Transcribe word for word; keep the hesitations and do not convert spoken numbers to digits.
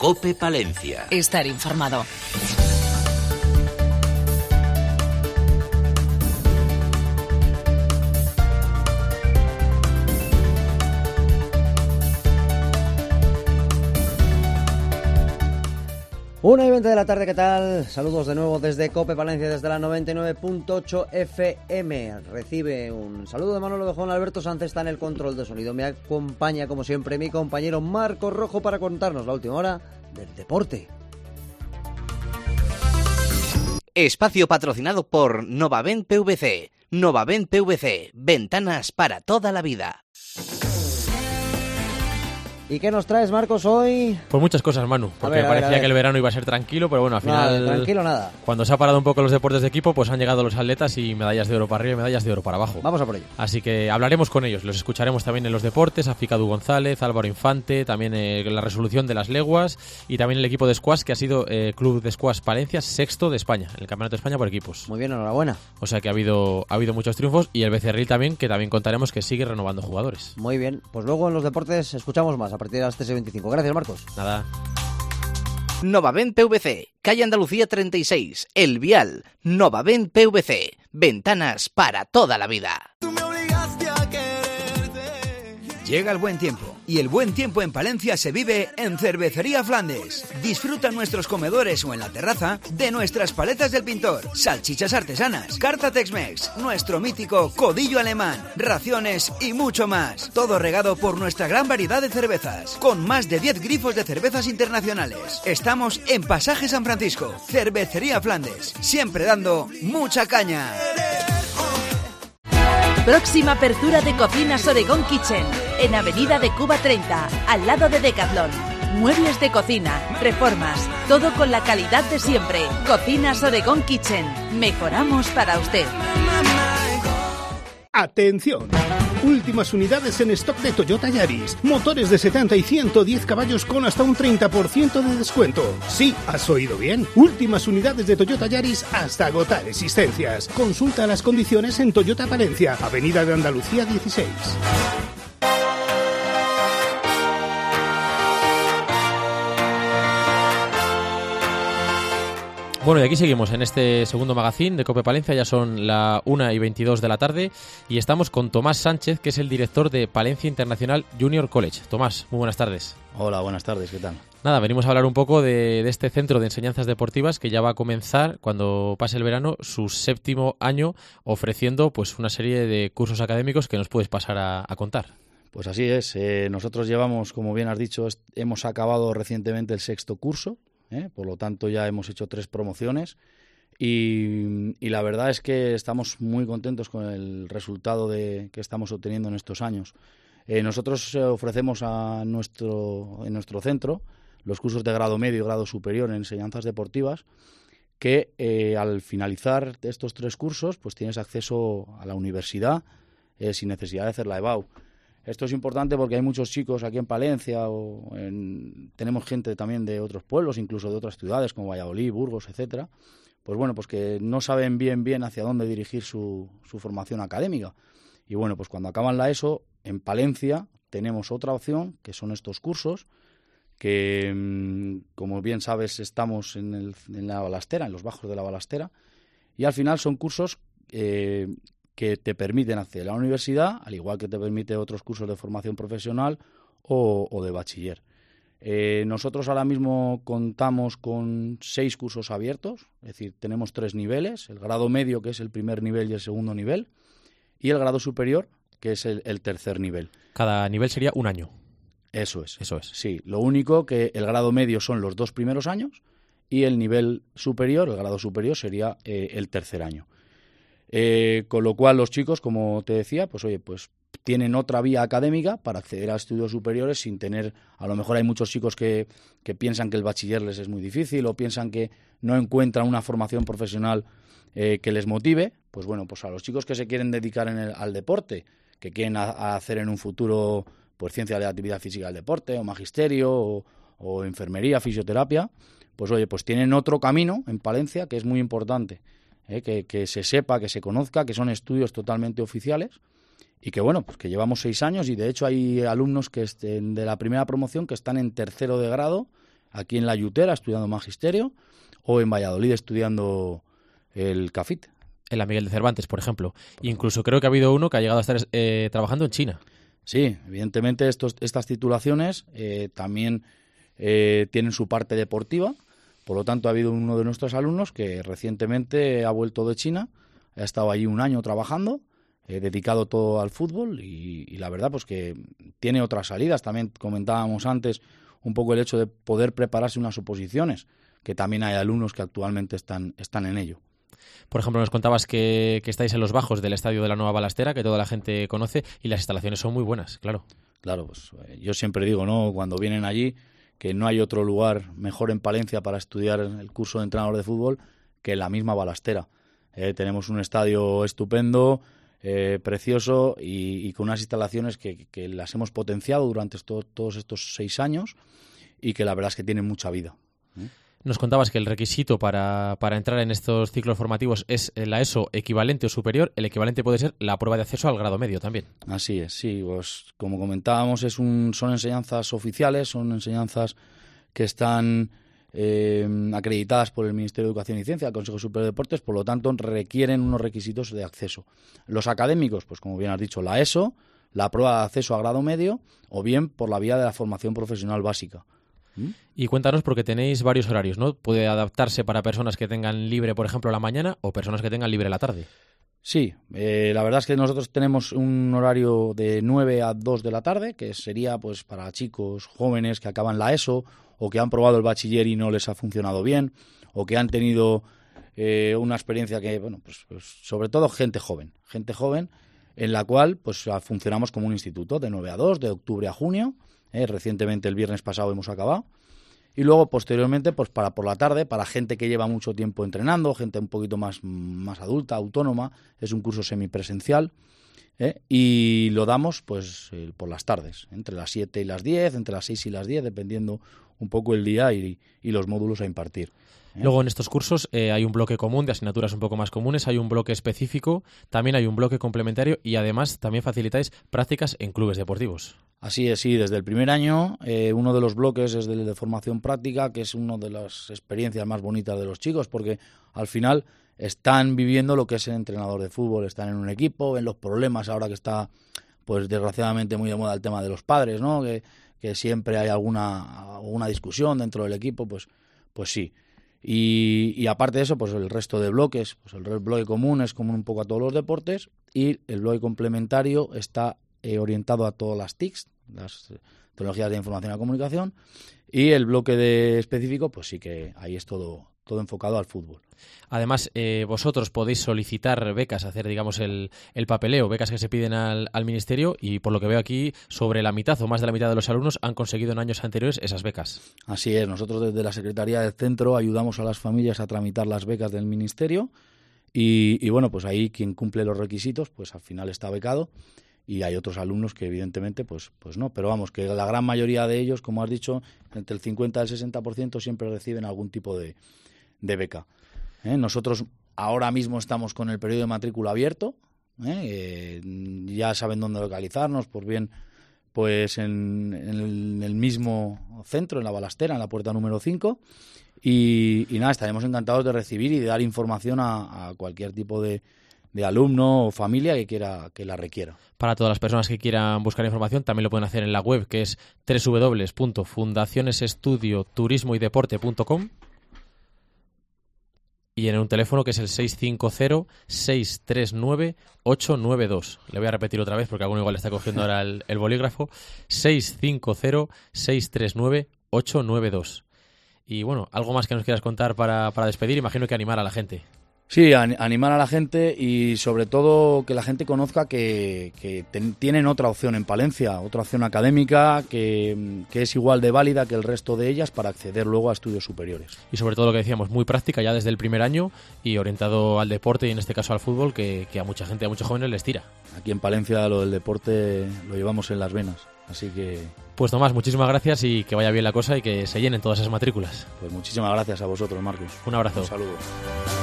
COPE Palencia. Estar informado. Una y veinte de la tarde, ¿qué tal? Saludos de nuevo desde COPE Palencia, desde la noventa y nueve punto ocho F M. Recibe un saludo de Manolo de Juan. Alberto Sánchez está en el control de sonido. Me acompaña, como siempre, mi compañero Marcos Rojo para contarnos la última hora del deporte. Espacio patrocinado por Novavent P V C. Novavent P V C, ventanas para toda la vida. ¿Y qué nos traes, Marcos, hoy? Pues muchas cosas, Manu, porque ver, parecía ver, que el verano iba a ser tranquilo, pero bueno, al final... Nada, tranquilo nada. Cuando se ha parado un poco los deportes de equipo, pues han llegado los atletas y medallas de oro para arriba y medallas de oro para abajo. Vamos a por ello. Así que hablaremos con ellos, los escucharemos también en los deportes, a Ficadu González, Álvaro Infante, también eh, la resolución de las leguas y también el equipo de squash, que ha sido eh, Club de Squash Palencia, sexto de España, en el Campeonato de España por equipos. Muy bien, enhorabuena. O sea que ha habido, ha habido muchos triunfos y el Becerril también, que también contaremos que sigue renovando jugadores. Muy bien, pues luego en los deportes escuchamos más a partir de las tres y veinticinco. Gracias, Marcos. Nada. Novavent P V C, calle Andalucía treinta y seis, El Vial. Novavent P V C, ventanas para toda la vida. Llega el buen tiempo, y el buen tiempo en Palencia se vive en Cervecería Flandes. Disfruta en nuestros comedores o en la terraza de nuestras paletas del pintor, salchichas artesanas, carta Tex-Mex, nuestro mítico codillo alemán, raciones y mucho más. Todo regado por nuestra gran variedad de cervezas, con más de diez grifos de cervezas internacionales. Estamos en Pasaje San Francisco, Cervecería Flandes, siempre dando mucha caña. Próxima apertura de Cocinas Oregón Kitchen, en Avenida de Cuba treinta, al lado de Decathlon. Muebles de cocina, reformas, todo con la calidad de siempre. Cocinas Oregón Kitchen, mejoramos para usted. ¡Atención! Últimas unidades en stock de Toyota Yaris. Motores de setenta y ciento diez caballos con hasta un treinta por ciento de descuento. Sí, has oído bien. Últimas unidades de Toyota Yaris hasta agotar existencias. Consulta las condiciones en Toyota Palencia, Avenida de Andalucía dieciséis. Bueno, y aquí seguimos en este segundo magazín de COPE Palencia, ya son la una y veintidós de la tarde y estamos con Tomás Sánchez, que es el director de Palencia International Junior College. Tomás, muy buenas tardes. Hola, buenas tardes, ¿qué tal? Nada, venimos a hablar un poco de, de este centro de enseñanzas deportivas que ya va a comenzar, cuando pase el verano, su séptimo año ofreciendo pues una serie de cursos académicos que nos puedes pasar a, a contar. Pues así es, eh, nosotros llevamos, como bien has dicho, est- hemos acabado recientemente el sexto curso. ¿Eh? Por lo tanto ya hemos hecho tres promociones y, y la verdad es que estamos muy contentos con el resultado de, que estamos obteniendo en estos años. Eh, nosotros eh, ofrecemos a nuestro, en nuestro centro los cursos de grado medio y grado superior en enseñanzas deportivas que eh, al finalizar estos tres cursos pues tienes acceso a la universidad eh, sin necesidad de hacer la E B A U. Esto es importante porque hay muchos chicos aquí en Palencia, o en, tenemos gente también de otros pueblos, incluso de otras ciudades como Valladolid, Burgos, etcétera. Pues bueno, pues que no saben bien bien hacia dónde dirigir su, su formación académica. Y bueno, pues cuando acaban la ESO, en Palencia tenemos otra opción, que son estos cursos, que como bien sabes estamos en, el, en la balastera, en los bajos de la balastera, y al final son cursos eh, que te permiten acceder a la universidad, al igual que te permite otros cursos de formación profesional o, o de bachiller. Eh, nosotros ahora mismo contamos con seis cursos abiertos, es decir, tenemos tres niveles, el grado medio, que es el primer nivel y el segundo nivel, y el grado superior, que es el, el tercer nivel. Cada nivel sería un año. Eso es. Eso es. Sí, lo único que el grado medio son los dos primeros años y el nivel superior, el grado superior, sería eh, el tercer año. Eh, con lo cual los chicos, como te decía, pues oye, pues tienen otra vía académica para acceder a estudios superiores sin tener, a lo mejor hay muchos chicos que, que piensan que el bachiller les es muy difícil o piensan que no encuentran una formación profesional eh, que les motive. Pues bueno, pues a los chicos que se quieren dedicar en el, al deporte, que quieren a, a hacer en un futuro pues ciencia de la actividad física del deporte o magisterio o, o enfermería, fisioterapia, pues oye, pues tienen otro camino en Palencia que es muy importante. Eh, que, que se sepa, que se conozca, que son estudios totalmente oficiales y que bueno, pues que llevamos seis años y de hecho hay alumnos que estén de la primera promoción que están en tercero de grado aquí en La Yutera estudiando magisterio o en Valladolid estudiando el CAFIT. En la Miguel de Cervantes, por ejemplo. Incluso creo que ha habido uno que ha llegado a estar eh, trabajando en China. Sí, evidentemente estos, estas titulaciones eh, también eh, tienen su parte deportiva. Por lo tanto, ha habido uno de nuestros alumnos que recientemente ha vuelto de China, ha estado allí un año trabajando, eh, dedicado todo al fútbol y, y la verdad pues que tiene otras salidas. También comentábamos antes un poco el hecho de poder prepararse unas oposiciones, que también hay alumnos que actualmente están, están en ello. Por ejemplo, nos contabas que, que estáis en los bajos del estadio de la Nueva Balastera, que toda la gente conoce, y las instalaciones son muy buenas, claro. Claro, pues eh, yo siempre digo, ¿no? Cuando vienen allí, que no hay otro lugar mejor en Palencia para estudiar el curso de entrenador de fútbol que la misma Balastera. Eh, tenemos un estadio estupendo, eh, precioso y, y con unas instalaciones que, que las hemos potenciado durante esto, todos estos seis años y que la verdad es que tienen mucha vida. ¿eh? Nos contabas que el requisito para, para entrar en estos ciclos formativos es la ESO equivalente o superior. El equivalente puede ser la prueba de acceso al grado medio también. Así es, sí. Pues como comentábamos, es un, son enseñanzas oficiales, son enseñanzas que están eh, acreditadas por el Ministerio de Educación y Ciencia, el Consejo Superior de Deportes, por lo tanto requieren unos requisitos de acceso. Los académicos, pues como bien has dicho, la ESO, la prueba de acceso a grado medio o bien por la vía de la formación profesional básica. ¿Mm? Y cuéntanos, porque tenéis varios horarios, ¿no? Puede adaptarse para personas que tengan libre, por ejemplo, la mañana o personas que tengan libre la tarde. Sí, eh, la verdad es que nosotros tenemos un horario de nueve a dos de la tarde, que sería pues para chicos jóvenes que acaban la ESO o que han probado el bachiller y no les ha funcionado bien o que han tenido eh, una experiencia que, bueno, pues, pues sobre todo gente joven, gente joven en la cual pues funcionamos como un instituto de nueve a dos, de octubre a junio. Eh, recientemente el viernes pasado hemos acabado y luego posteriormente pues para por la tarde para gente que lleva mucho tiempo entrenando, gente un poquito más, más adulta, autónoma. Es un curso semipresencial eh, y lo damos pues eh, por las tardes, entre las siete y las diez, entre las seis y las diez, dependiendo un poco el día y, y los módulos a impartir. ¿Eh? Luego en estos cursos eh, hay un bloque común de asignaturas un poco más comunes, hay un bloque específico, también hay un bloque complementario y además también facilitáis prácticas en clubes deportivos. Así es, sí, desde el primer año eh, uno de los bloques es el de formación práctica, que es una de las experiencias más bonitas de los chicos, porque al final están viviendo lo que es el entrenador de fútbol, están en un equipo, ven los problemas ahora que está, pues desgraciadamente muy de moda el tema de los padres, ¿no? Que, que siempre hay alguna, alguna discusión dentro del equipo, pues, pues sí. Y, y aparte de eso, pues el resto de bloques, pues el bloque común es común un poco a todos los deportes y el bloque complementario está eh, orientado a todas las T I Cs, las tecnologías de información y la comunicación, y el bloque de específico, pues sí que ahí es todo, todo enfocado al fútbol. Además, eh, vosotros podéis solicitar becas, hacer, digamos, el, el papeleo, becas que se piden al, al Ministerio, y por lo que veo aquí, sobre la mitad o más de la mitad de los alumnos han conseguido en años anteriores esas becas. Así es, nosotros desde la Secretaría del Centro ayudamos a las familias a tramitar las becas del Ministerio, y, y bueno, pues ahí quien cumple los requisitos, pues al final está becado, y hay otros alumnos que evidentemente pues, pues no, pero vamos, que la gran mayoría de ellos, como has dicho, entre el cincuenta y el sesenta por ciento siempre reciben algún tipo de, de beca. ¿Eh? Nosotros ahora mismo estamos con el periodo de matrícula abierto, ¿eh? Eh, ya saben dónde localizarnos, por bien pues en, en, el, en el mismo centro, en la Balastera, en la puerta número cinco, y, y nada, estaremos encantados de recibir y de dar información a, a cualquier tipo de de alumno o familia que quiera que la requiera. Para todas las personas que quieran buscar información, también lo pueden hacer en la web, que es doble u doble u doble u punto fundaciones estudio turismo y deporte punto com, y en un teléfono que es el seis cinco cero, seis tres nueve, ocho nueve dos. Le voy a repetir otra vez porque alguno igual está cogiendo ahora el, el bolígrafo. seis cinco cero, seis tres nueve, ocho nueve dos. Y bueno, algo más que nos quieras contar para, para despedir, imagino que animar a la gente. Sí, animar a la gente y sobre todo que la gente conozca que, que ten, tienen otra opción en Palencia, otra opción académica que, que es igual de válida que el resto de ellas para acceder luego a estudios superiores. Y sobre todo lo que decíamos, muy práctica ya desde el primer año y orientado al deporte y en este caso al fútbol, que, que a mucha gente, a muchos jóvenes les tira. Aquí en Palencia lo del deporte lo llevamos en las venas, así que... Pues Tomás, muchísimas gracias y que vaya bien la cosa y que se llenen todas esas matrículas. Pues muchísimas gracias a vosotros, Marcos. Un abrazo. Un saludo.